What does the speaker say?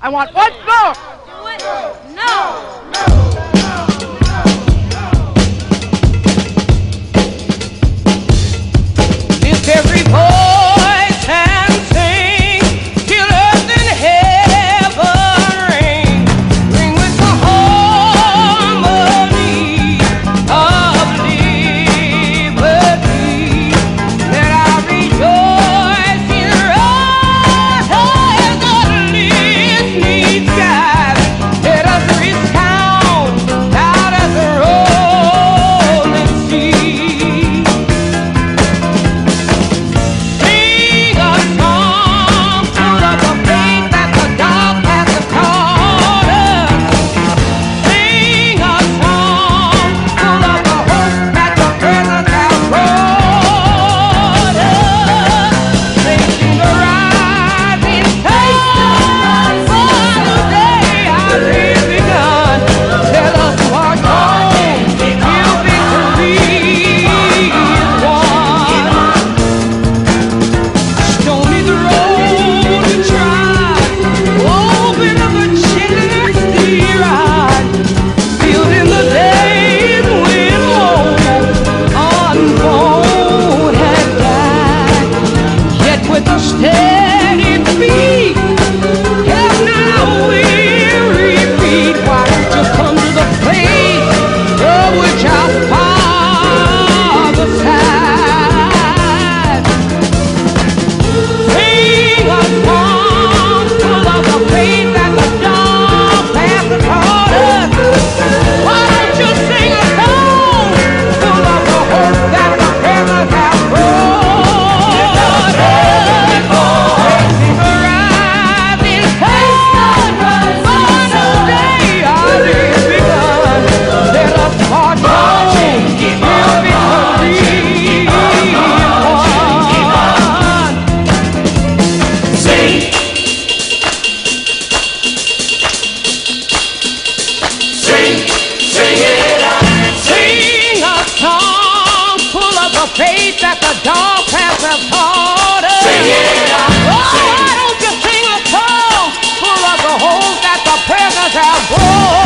I want once more. No. Lift every voice and sing till earth and heaven ring. Ring with the harmony of liberty. Let our rejoice in right as the listening skies. Let us resound loud as the rolling sea. Sing a song full of the faith that the dark has taught us. Sing a song full of the hope that the present has brought us. Facing the rising sun, for the day has begun. Let us march on till victory is won. Stony the road to try, open up a chance to ride, filled in the days when hope unborn had died. Yet with a steady beat, have not a weary feet. Why don't you come to the place of which our Father sighed? Sing a song full of the faith that the dark past taught us. Why don't you sing a song full of the hope that the present has brought us? Facing the rising sun, for the day has begun. Let us march on till victory is won. Sing. Sing. Sing it out. Sing a song full of the faith that the dark past have taught us. Sing it out. Oh, why don't you sing a song full of the hope that the present has brought